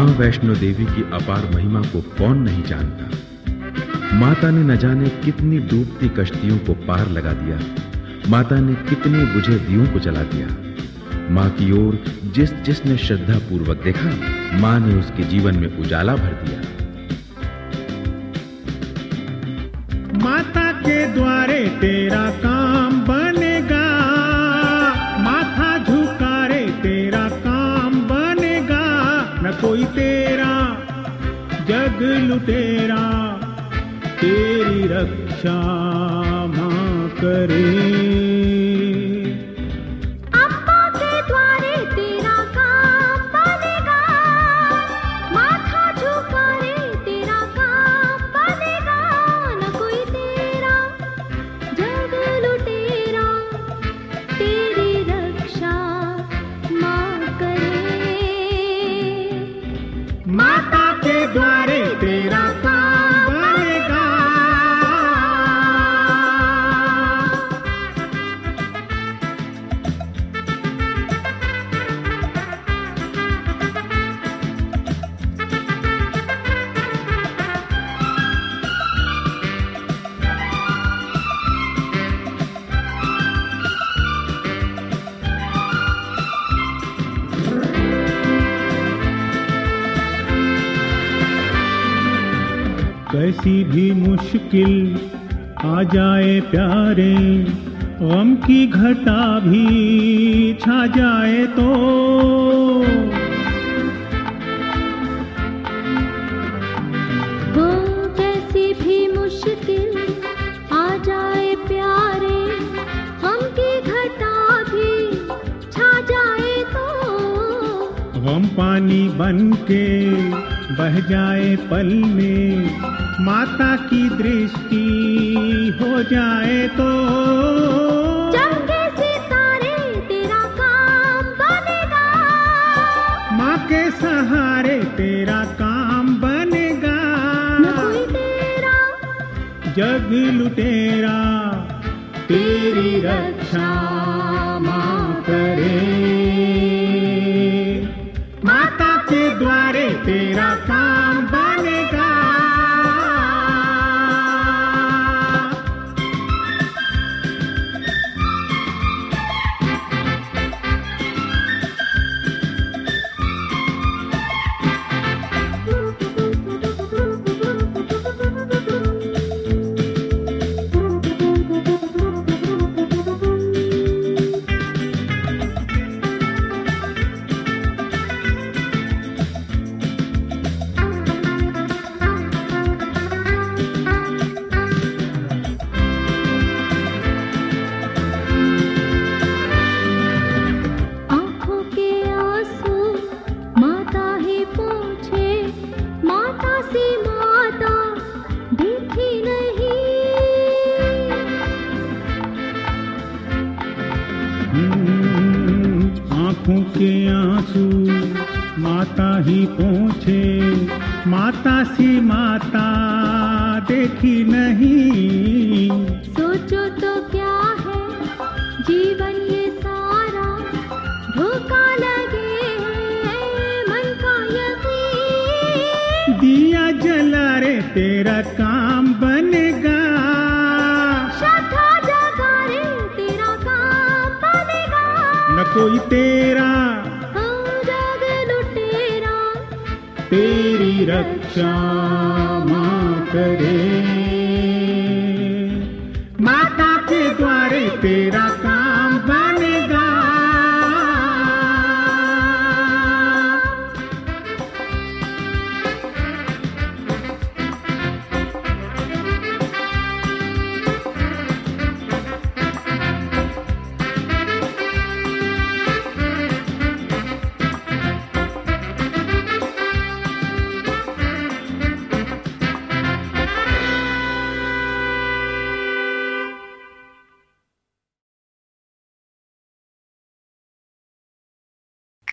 माँ वैष्णो देवी की अपार महिमा को कौन नहीं जानता। माता ने न जाने कितनी डूबती कश्तियों को पार लगा दिया। माता ने कितने बुझे दियों को जला दिया। माँ की ओर जिसने श्रद्धा पूर्वक देखा, माँ ने उसके जीवन में उजाला भर दिया। माता के द्वारे तेरा काम बनेगा, माथा झुका रे तेरा काम बनेगा। न कोई तेरा जग लुटेरा, तेरी रक्षा माँ करे। माता के द्वारे तेरा काम बनेगा। कैसी भी मुश्किल आ जाए प्यारे, गम की घटा भी छा जाए तो वो कैसी भी मुश्किल आ जाए प्यारे, गम की घटा भी छा जाए तो गम पानी बन के बह जाए पल में, माता की दृष्टि हो जाए तो चमके सितारे तेरा काम बनेगा। माँ के सहारे तेरा काम बनेगा। न कोई तेरा जग लुटेरा, तेरी रक्षा माँ करे। माता के द्वारे तेरा काम बनेगा। आँखों के आंसू माता ही पोंछे, माता सी माता देखी नहीं। सोचो तो क्या है जीवन ये सारा, धोखा लगे है मन का यकीन। दिया जला रे तेरा काम बनेगा, श्रद्धा जगा रे तेरा काम बनेगा। न कोई तेरा जग लुटेरा, तेरी रक्षा माँ करे।